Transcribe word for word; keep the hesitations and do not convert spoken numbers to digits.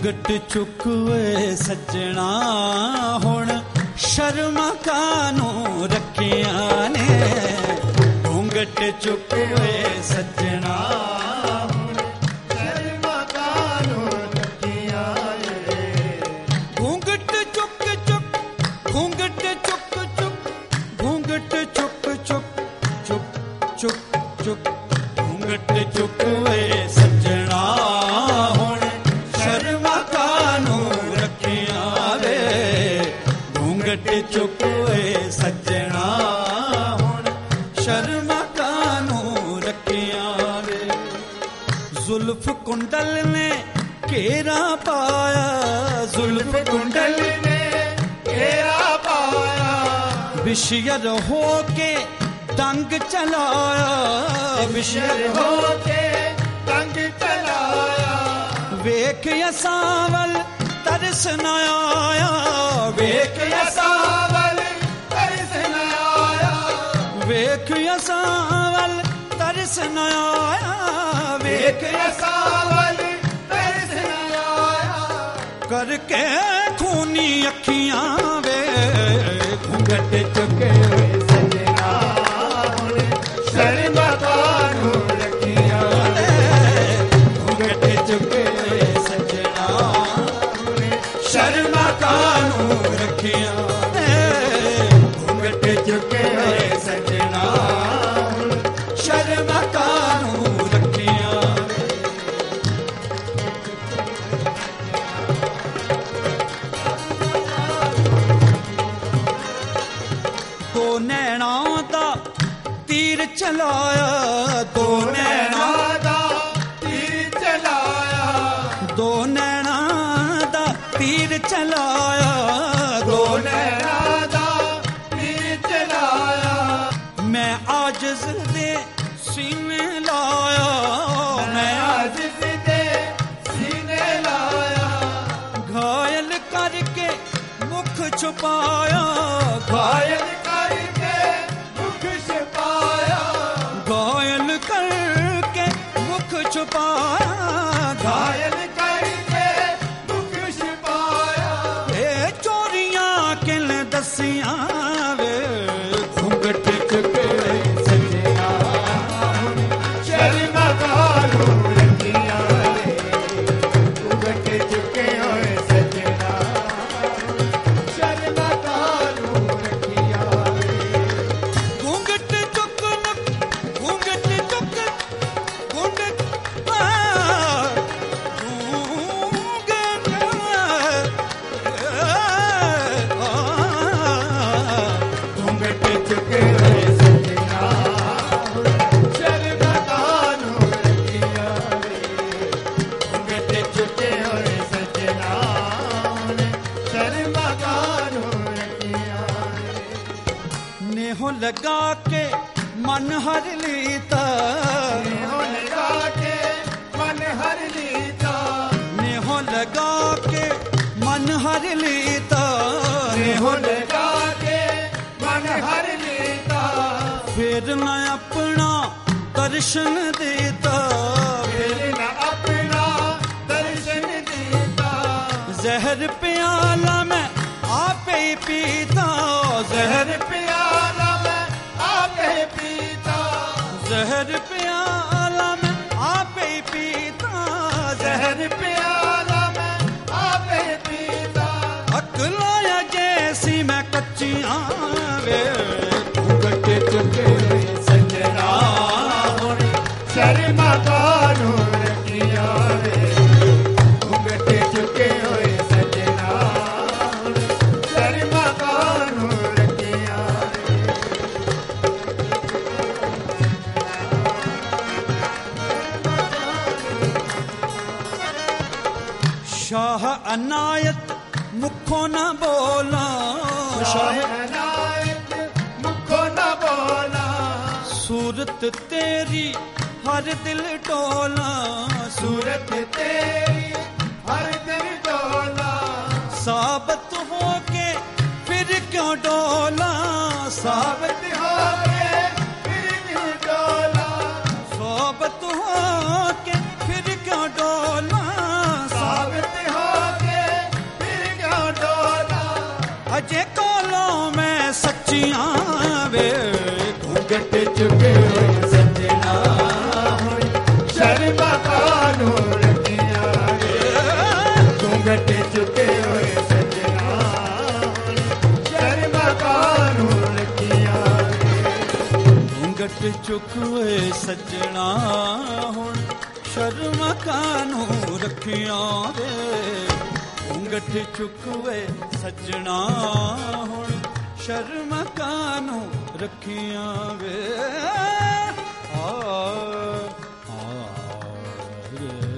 घूंघट चुकवे सजना हुण शर्मा कानूं रखिया ने घूंघट चुकवे सजना हुण शर्मा कानूं रखिया ने घूंघट चुक चुक घूंघट चुक चुक घूंघट चुक चुक चुक चुक चुक घूंघट चुकवे सजना हुण शर्मा कानूं रखिया वे घूंघट चुकवे सजना हुण शर्मा कानूं रखिया वे जुल्फ कुंडल ने घेरा पाया जुल्फ कुंडल ने घेरा पाया विषयर हो के तंग चलाया विषयर हो के तंग चलाया वेख यसावल तरस न आया वेख यसावल तरस न आया वेख यसावल तरस न आया वेख यसावल तरस न आया करके खूनी अखियां वे घूंघट चुके सजना शर्मा कानूं रखिया घूंघट चुके सजना शर्मा कानूं रखिया घूंघट चुके सजना शर्मा कानूं रखिया दो नैना दा तीर चलाया दो नैना दा तीर चलाया दो नैना दा तीर चलाया दो नैना दा तीर चलाया मैं आजिज़ दे सीने लाया मैं आजिज़ दे सीने लाया घायल करके मुख छुपाया घायल करके मुख छुपाया घायल करके मुख छुपाया घायल करके मुख छुपाया ए चोरियां किन दसियां वे घूंघट चुके सजना शर्मा कानूं रखिया घूंघट चुके सजना शर्मा कानूं रखिया घूंघट चुक घूंघट चुक घूंघट घूंघट चुके सजना शर्मा कानूं रखिया घूंघट चुके सजना शर्मा कानूं रखिया नेहो लगा के मन हर लीता नेहो लगा के मन हर लीता नेहो लगा के मन हर लीता नेहो लगा के मन हर लीता फिर न अपना दर्शन देता फिर न अपना दर्शन देता जहर प्याला मैं आपे पीता जहर प्याला मैं आपे पीता जहर प्याला मैं आपे पीता जहर प्याला मैं आपे पीता अकलाया जैसी मैं कच्चियां वे घूंघट चुके सजना शर्मा कानूं रखिया वे घूंघट चुके सजना शर्मा कानूं रखिया शाह अनायत मुखो न बोला शाह अनायत मुखो न बोला सूरत तेरी हर दिल डोला सूरत तेरी हर दिल डोला साबित हो के फिर क्यों डोला साबित हो के फिर क्यों डोला साबित हो के फिर क्यों डोला साबित हो ਅਜੇ ਕੋਲੋਂ ਮੈਂ ਸੱਚੀਆਂ ਵੇ ਘੁੰਗਟ ਚੁੱਕੇ ਹੋਏ ਸੱਜਣਾ ਹੁਣ ਸ਼ਰਮਾ ਕਾਨੂੰ ਰੱਖੀਆਂ ਵੇ ਘੁੰਗਟ ਚੁੱਕੇ ਹੋਏ ਸੱਜਣਾ ਹੁਣ ਸ਼ਰਮਾ ਕਾਨੂੰ ਰੱਖੀਆਂ ਵੇ ਘੁੰਗਟ ਚੁੱਕੇ ਸੱਜਣਾ ਹੁਣ ਸ਼ਰਮਾ ਕਾਨੂੰ ਰੱਖੀਆਂ ਵੇ ਘੁੰਗਟ ਚੁੱਕਵੇ ਸੱਜਣਾ ਹੁਣ ਸ਼ਰਮ ਕਾਨੂੰ ਰੱਖੀਆਂ ਵੇ ਆ ਆ ਰੇ